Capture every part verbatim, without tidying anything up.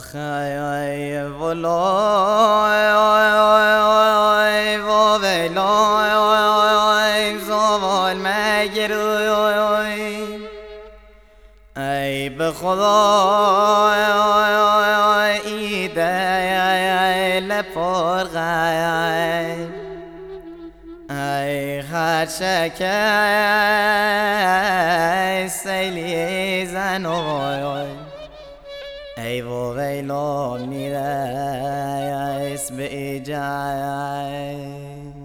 خیای ولای و ویلای زوال مگروی ای به خدا ایده لپرغی ای خرچک سیلی زنوی ای و ویلام نیست به ایجای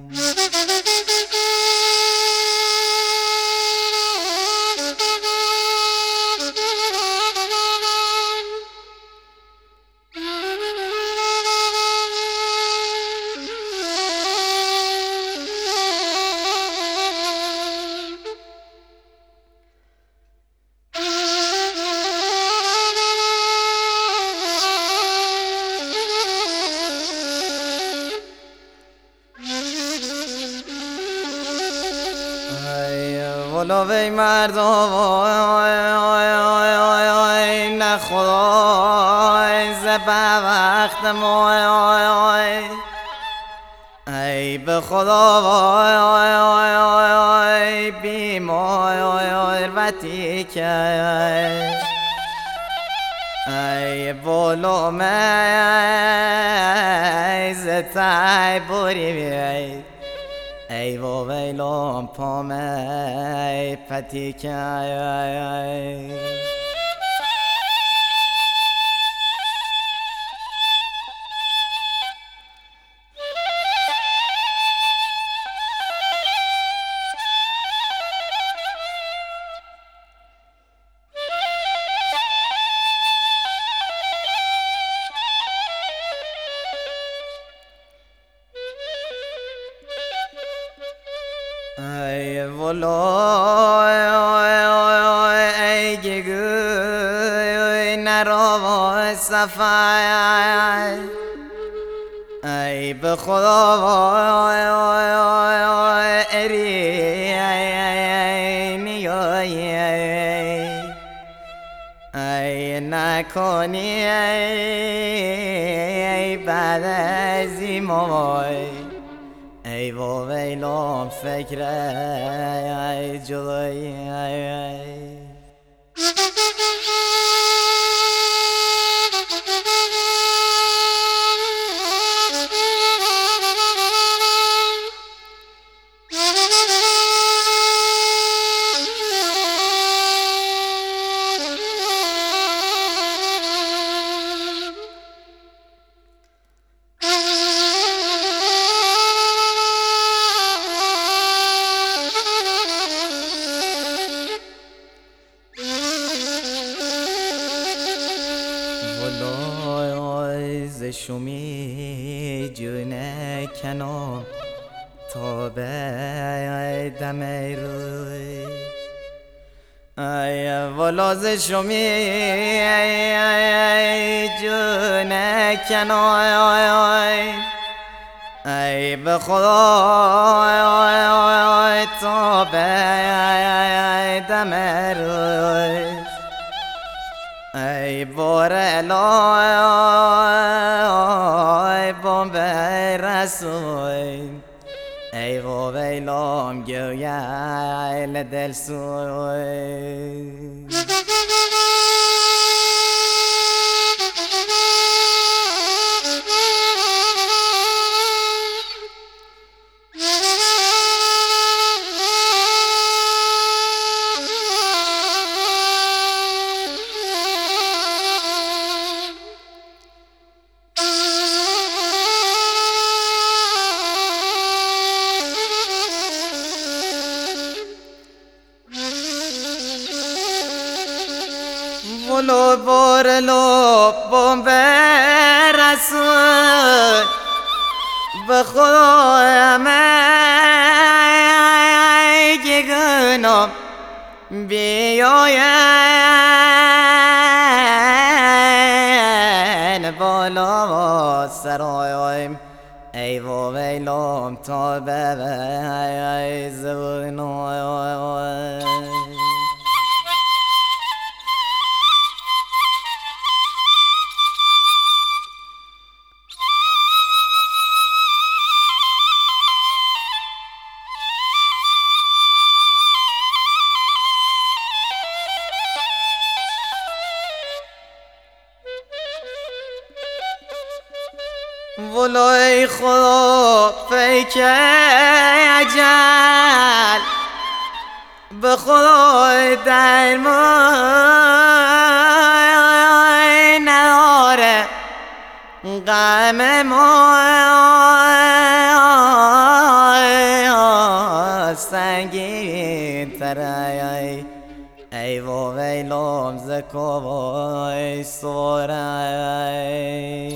ولو وی مردم نخوای زبا وقت موی ای به خدا بیمار وتی که ای بولو میز تای بوری بی ای و ویلام پامی پتی که ای ولای ای گگوی نرو صفای ای به خدا اری نیای ای نکنی ای بعد از این موی ای و ویلام فکر ای جلوی ولای ز شومی جونه کنم تا به دم روی ای ولا ز شومی جونه کنم ای به خدا تا به دم روی ای بارلای بام رسوی ای و ویلام گویل دل سوی ولو بارلو بام رسول به خدا می گنم بیاین بالا سرایم ای و ویلام تا به زبونای ولای خوب فیک اجل به خدای درمان ناره غم ما سنگین تره ای و ویلم زکوی سوره